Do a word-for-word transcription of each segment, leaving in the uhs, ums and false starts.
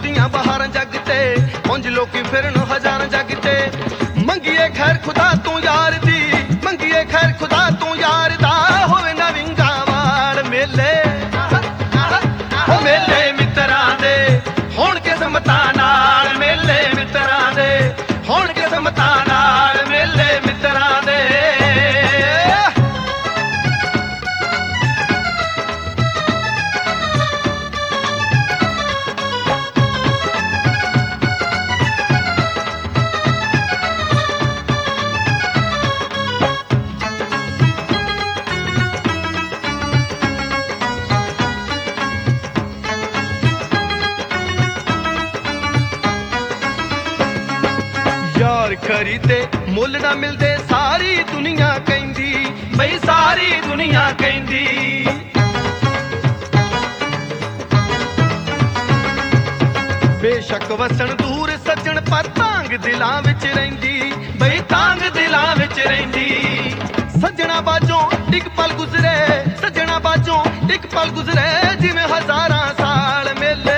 ਆਉਂਦੀਆਂ ਬਹਾਰਾਂ ਜੱਗ ਤੇ ਉਂਝ ਲੋਕੀ ਫਿਰਨ ਹਜ਼ਾਰਾਂ ਜੱਗ ਤੇ ਮੰਗੀਏ ਖੈਰ ਖੁਦਾ ਤੋਂ ਯਾਰ ਦੀ ਮੰਗੀਏ ਖੈਰ ਖੁਦਾ ਤੋਂ ਯਾਰ ਦਾ ਹੋਵੇ ਨਾ ਵਿੰਗਾ ਵਾਲ ਮੇਲੇ ਹੋ ਮੇਲੇ ਮਿੱਤਰਾਂ ਦੇ ਹੁਣ ਕਿਸਮਤਾਂ ਨਾਲ ਮੇਲੇ ਮਿੱਤਰਾਂ ਦੇ ਹੁਣ ਕਿਸਮਤਾਂ ਨਾਲ ਮੇਲੇ ਮਿੱਤਰਾਂ ਦੇ ਯਾਰ ਖਰੀਦੇ ਮੁੱਲ ਨਾ ਮਿਲਦੇ ਸਾਰੀ ਦੁਨੀਆ ਕਹਿੰਦੀ ਬਈ ਸਾਰੀ ਦੁਨੀਆ ਕਹਿੰਦੀ ਬੇਸ਼ੱਕ ਵਸਣ ਦੂਰ ਸੱਜਣ ਪਰ ਤਾਂਗ ਦਿਲਾਂ ਵਿੱਚ ਰਹਿੰਦੀ ਬਈ ਤਾਂਗ ਦਿਲਾਂ ਵਿੱਚ ਰਹਿੰਦੀ ਸੱਜਣਾ ਬਾਝੋਂ ਇੱਕ ਪਲ ਗੁਜ਼ਰੇ ਸੱਜਣਾ ਬਾਝੋਂ ਇੱਕ ਪਲ ਗੁਜ਼ਰੇ ਜਿਵੇਂ ਹਜ਼ਾਰਾਂ ਸਾਲ ਮੇਲੇ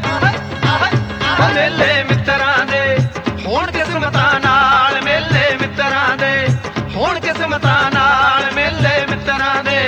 ਮੇਲੇ ਮਿੱਤਰਾਂ ਦੇ ਹੁਣ ਕਿਸਮਤਾਂ ਨਾਲ ਮੇਲੇ ਮਿੱਤਰਾਂ ਦੇ ਹੁਣ ਕਿਸਮਤਾਂ ਨਾਲ ਮੇਲੇ ਮਿੱਤਰਾਂ ਦੇ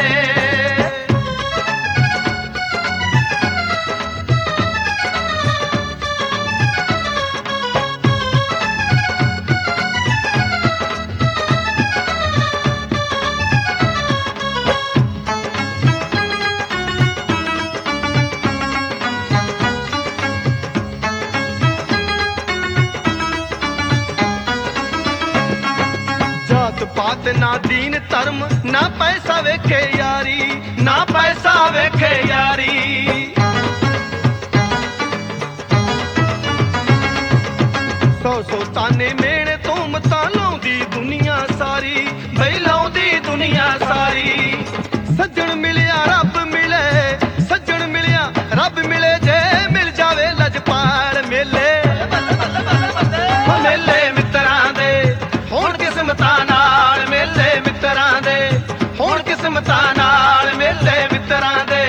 ਬਾਤ ਨਾ ਦੀਨ ਧਰਮ ਨਾ ਪੈਸਾ ਵੇਖੇ ਯਾਰੀ ਨਾ ਪੈਸਾ ਵੇਖੇ ਯਾਰੀ ਸੌ ਸੌ ਤਾਨੇ ਮੇਣੇ ਤੋਂ ਮਤਾਂ ਲਾਉਂਦੀ ਦੁਨੀਆ ਸਾਰੀ ਬਈ ਲਾਉਂਦੀ ਦੁਨੀਆ ਸਾਰੀ ਸੱਜਣ ਮਿਲਿਆ ਰੱਬ ਮਿਲੇ ਸੱਜਣ ਮਿਲਿਆ ਰੱਬ ਮਿਲੇ ਜੇ ਮਿਲ ਜਾਵੇ ਲਜਪਾਲ ਮੇਲੇ ਮੇਲੇ ਮਿੱਤਰਾਂ ਦੇ ਹੁਣ ਕਿਸਮਤਾਂ ਨਾਲ ਮੇਲੇ ਮਿੱਤਰਾਂ ਦੇ ਹੁਣ ਕਿਸਮਤਾਂ ਨਾਲ ਮੇਲੇ ਮਿੱਤਰਾਂ ਦੇ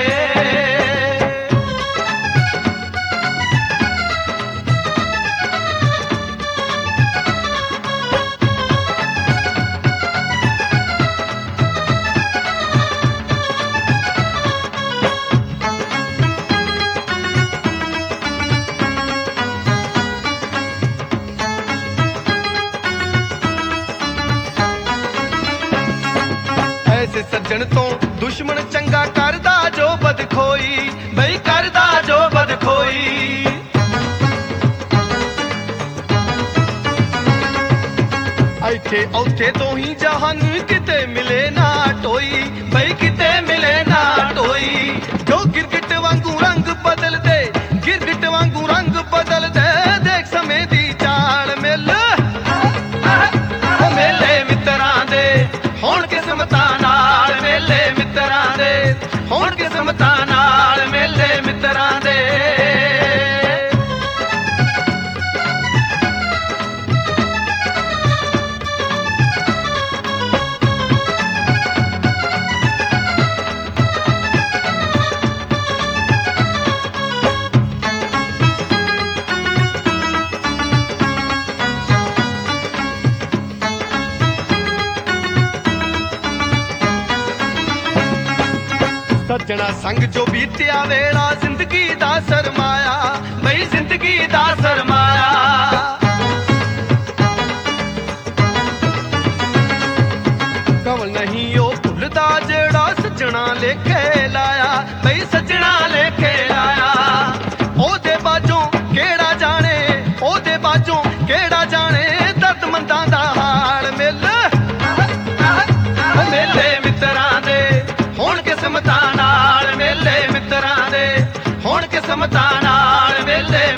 ਸੱਜਣ ਤੋਂ ਦੁਸ਼ਮਣ ਚੰਗਾ ਕਰਦਾ ਜੋ ਬਦਖੋਈ ਬਈ ਕਰਦਾ ਜੋ ਬਦਖੋਈ ਇੱਥੇ ਉੱਥੇ ਤੋਂ ਹੀ ਜਹਾਨ ਕਿਤੇ ਮਿਲੇ ਨਾ ਟੋਈ ਬਈ ਕਿਤੇ ਮਿਲੇ ਨਾ ਟੋਈ ਜੋ ਗਿਰਗਿਟ ਵਾਂਗੂ ਰੰਗ ਬਦਲਦੇ ਗਿਰਗਿਟ ਵਾਂਗੂ ਰੰਗ ਬਦਲਦੇ ਦੇਖ ਸਮੇਂ ਦੀ ਚਾਲ ਮਿਲ ਮੇਲੇ ਮਿੱਤਰਾਂ ਦੇ ਹੁਣ ਕਿਸਮਤਾਂ ਨਾਲ ਮੇਲੇ ਮਿੱਤਰਾਂ ਦੇ ਹੁਣ ਕਿਸਮਤਾਂ ਨਾਲ ਮੇਲੇ ਮਿੱਤਰਾਂ ਦੇ ਸੱਜਣਾ ਸੰਗ ਜੋ ਬੀਤਿਆ ਵੇਲਾ ਜ਼ਿੰਦਗੀ ਦਾ ਸਰਮਾਇਆ ਬਈ ਜ਼ਿੰਦਗੀ ਦਾ ਸਰਮਾਇਆ ਕਵਲ ਨਹੀਂ ਉਹ ਭੁੱਲਦਾ ਜਿਹੜਾ ਸੱਜਣਾ ਲੇਖੇ ਲਾਇਆ ਬਈ ਸੱਜਣਾ ਲੇਖੇ ਲਾਇਆ ਉਹਦੇ ਬਾਝੋਂ ਕਿਹੜਾ ਜਾਣੇ ਉਹਦੇ ਬਾਝੋਂ ਕਿਹੜਾ ਜਾਣੇ ਦਰਦਮੰਦਾਂ ਦਾ ਹਾਲ ਮਿਲ ਮੇਲੇ ਮਿੱਤਰਾਂ ਦੇ ਹੁਣ ਕਿਸਮਤਾਂ ਨਾਲ ਮੇਲੇ ਮਿੱਤਰਾਂ ਦੇ ਹੁਣ ਕਿਸਮਤਾਂ ਨਾਲ ਮੇਲੇ